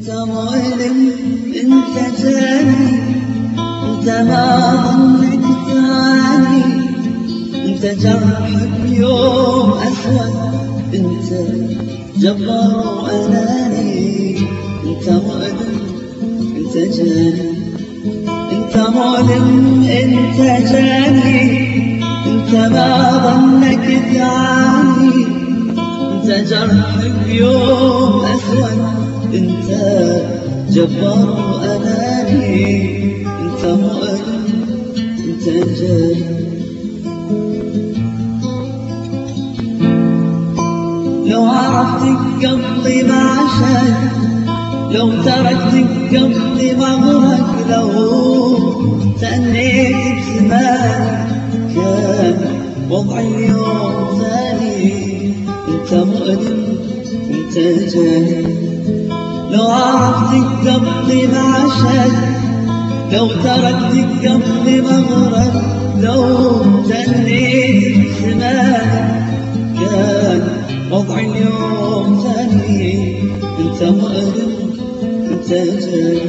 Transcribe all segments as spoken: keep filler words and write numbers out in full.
انت مؤلم، انت جاني، انت ما ظنك ثاني، انت جرح اليوم اسود، انت جبار واناني. انت مؤلم، انت جاني، انت مؤلم، انت جاني، انت ما ظنك تعاني، انت جرح اليوم اسود، انت جبار واناني. انت مؤلم، انت جاني. لو عرفتك قبل ما عشان، لو تركتك قبل ما غرق، لو تأنيت بزمان كان وضعي اليوم ثاني. انت مؤلم، انت جاني. لو عرفتك قبل ما عشان، لو تركتك قبل ما غرق، لو تأنيت بزمان كان وضعي اليوم ثاني. انت مؤلم، انت جاني.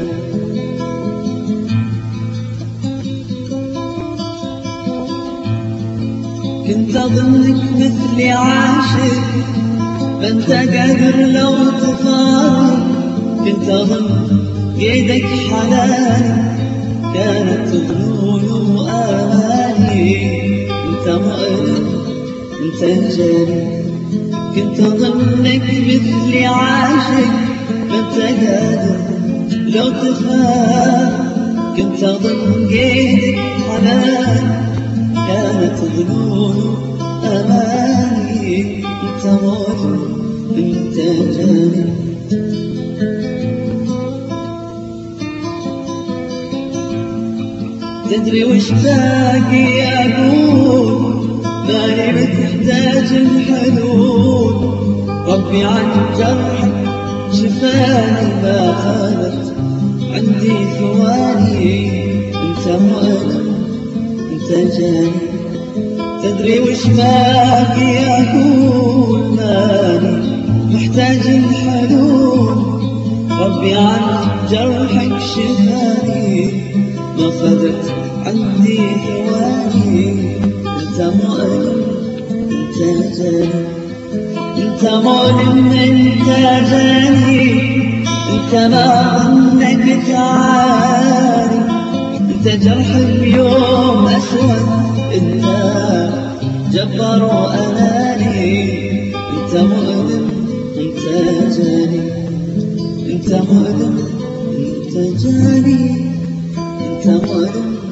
كنت اظنك مثلي عاشق، فانت قادر لو تفارق. كنت اظن بيدك حناني، كانت ظنون واماني. انت مؤلم، انت جاني. كنت اظنك مثلي عاشق، فانت قادر لو تفارق. كنت اظن بيدك حناني، كانت ظنون اماني. انت مؤلم، انت جاني. تدري وش باقي اقول؟ ماني محتاج الحلول. ربي عن جرحك شفاني، ما خانت عندي ثواني. انت مؤلم، انت جاني. تدري وش باقي اقول؟ ماني محتاج الحلول. ربي عن جرحك شفاني، ما خذت عندي ثواني. انت مؤلم، انت جاني. انت مؤلم، انت جاني، انت ما ظنك تعاني، انت جرح اليوم اسود، انت جبار واناني. انت مؤلم، انت جاني. انت مؤلم، انت جاني، انت مؤلم.